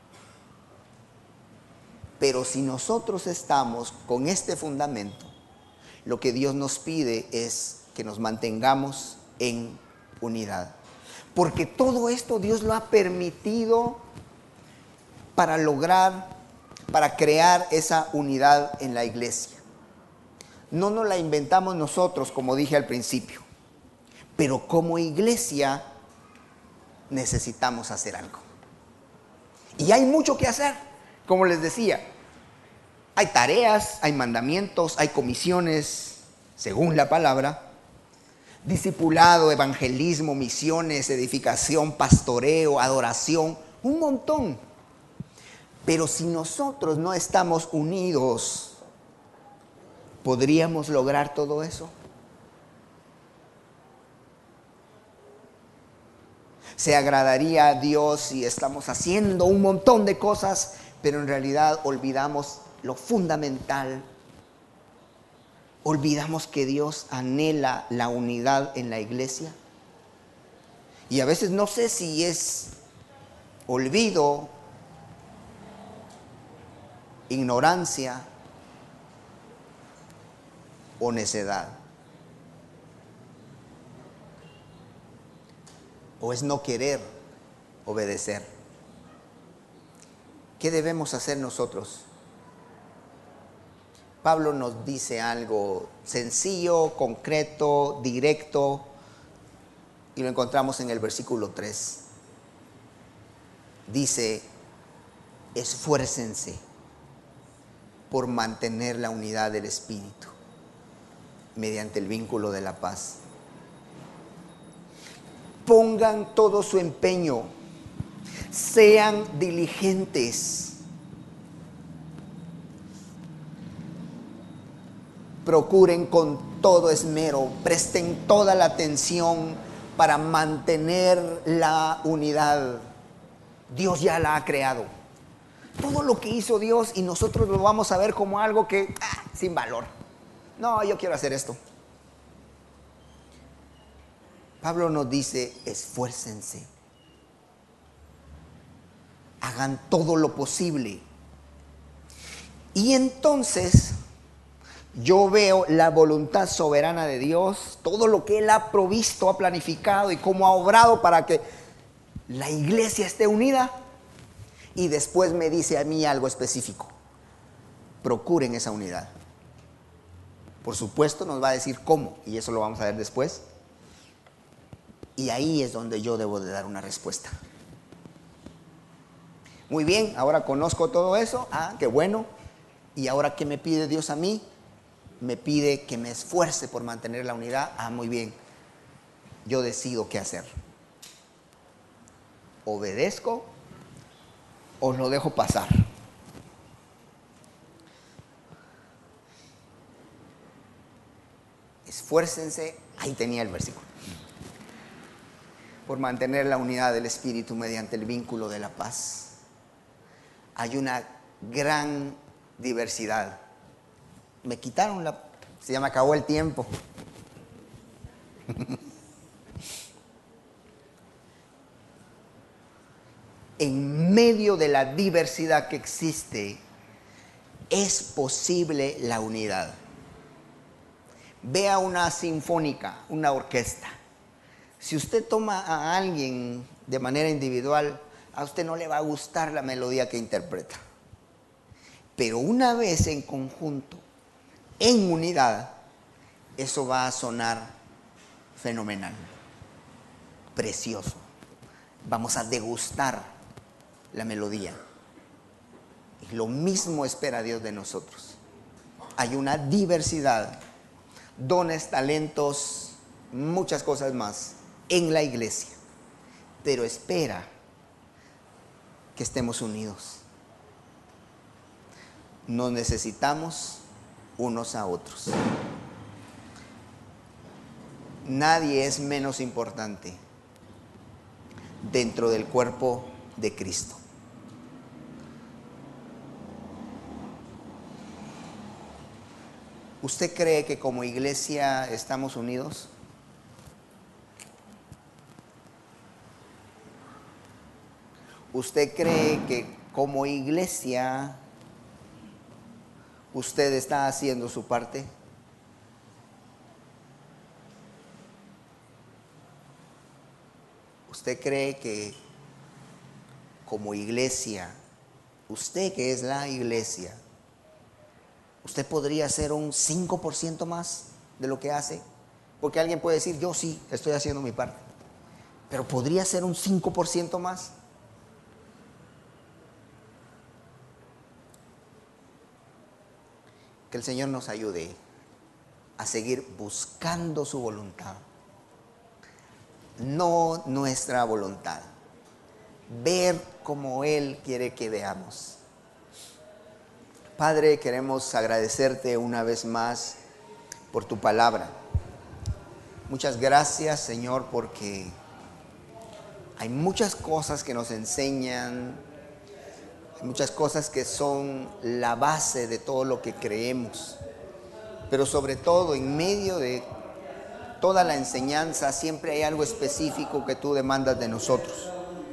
Pero si nosotros estamos con este fundamento, lo que Dios nos pide es que nos mantengamos en unidad. Porque todo esto Dios lo ha permitido para lograr, para crear esa unidad en la iglesia. No nos la inventamos nosotros, como dije al principio. Pero como iglesia necesitamos hacer algo. Y hay mucho que hacer, como les decía. Hay tareas, hay mandamientos, hay comisiones, según la palabra. Discipulado, evangelismo, misiones, edificación, pastoreo, adoración, un montón. Pero si nosotros no estamos unidos, ¿podríamos lograr todo eso? ¿Se agradaría a Dios si estamos haciendo un montón de cosas, pero en realidad olvidamos lo fundamental? ¿Olvidamos que Dios anhela la unidad en la iglesia? Y a veces no sé si es olvido, ignorancia o necedad. O es no querer obedecer. ¿Qué debemos hacer nosotros? Pablo nos dice algo sencillo, concreto, directo, y lo encontramos en el versículo 3. Dice: esfuércense por mantener la unidad del Espíritu mediante el vínculo de la paz. Pongan todo su empeño, sean diligentes, procuren con todo esmero, presten toda la atención para mantener la unidad. Dios ya la ha creado. Todo lo que hizo Dios, y nosotros lo vamos a ver como algo que sin valor. No, yo quiero hacer esto. Pablo nos dice: esfuércense, hagan todo lo posible. Y entonces yo veo la voluntad soberana de Dios, todo lo que Él ha provisto, ha planificado y cómo ha obrado para que la iglesia esté unida. Y después me dice a mí algo específico: procuren esa unidad. Por supuesto nos va a decir cómo, y eso lo vamos a ver después. Y ahí es donde yo debo de dar una respuesta. Muy bien, ahora conozco todo eso. Qué bueno. ¿Y ahora qué me pide Dios a mí? Me pide que me esfuerce por mantener la unidad. Muy bien. Yo decido qué hacer. ¿Obedezco o lo dejo pasar? Esfuércense, ahí tenía el versículo, por mantener la unidad del Espíritu mediante el vínculo de la paz. Hay una gran diversidad. Ya me acabó el tiempo. En medio de la diversidad que existe, es posible la unidad. Vea una sinfónica, una orquesta. Si usted toma a alguien de manera individual, a usted no le va a gustar la melodía que interpreta. Pero una vez en conjunto, en unidad, eso va a sonar fenomenal, precioso. Vamos a degustar la melodía. Y lo mismo espera Dios de nosotros. Hay una diversidad, dones, talentos, muchas cosas más en la iglesia, pero espera que estemos unidos. Nos necesitamos unos a otros. Nadie es menos importante dentro del cuerpo de Cristo. ¿Usted cree que como iglesia estamos unidos? ¿Usted cree que como iglesia usted está haciendo su parte? ¿Usted cree que como iglesia, usted que es la iglesia, usted podría hacer un 5% más de lo que hace? Porque alguien puede decir: yo sí, estoy haciendo mi parte. Pero ¿podría ser un 5% más? Que el Señor nos ayude a seguir buscando su voluntad, no nuestra voluntad. Ver como Él quiere que veamos. Padre, queremos agradecerte una vez más por tu palabra. Muchas gracias, Señor, porque hay muchas cosas que nos enseñan, hay muchas cosas que son la base de todo lo que creemos. Pero sobre todo, en medio de toda la enseñanza, siempre hay algo específico que tú demandas de nosotros.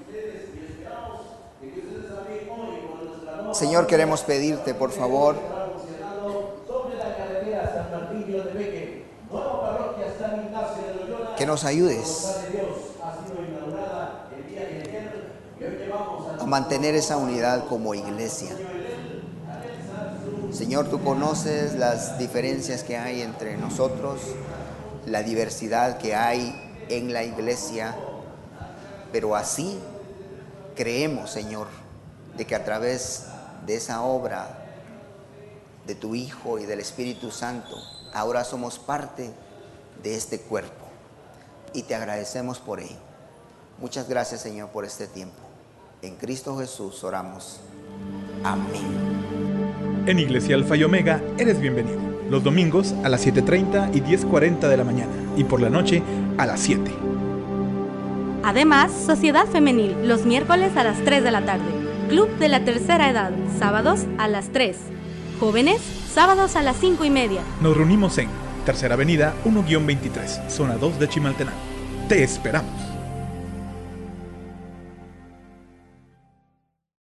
Señor, queremos pedirte, por favor, que nos ayudes a mantener esa unidad como iglesia. Señor, tú conoces las diferencias que hay entre nosotros, la diversidad que hay en la iglesia, pero así creemos, Señor, de que a través de esa obra de tu Hijo y del Espíritu Santo, ahora somos parte de este cuerpo y te agradecemos por ello. Muchas gracias, Señor, por este tiempo. En Cristo Jesús oramos. Amén. En Iglesia Alfa y Omega eres bienvenido. Los domingos a las 7:30 y 10:40 de la mañana y por la noche a las 7. Además, Sociedad Femenil, los miércoles a las 3 de la tarde. Club de la Tercera Edad, sábados a las 3. Jóvenes, sábados a las 5:30. Nos reunimos en Tercera Avenida 1-23, zona 2 de Chimaltenango. Te esperamos.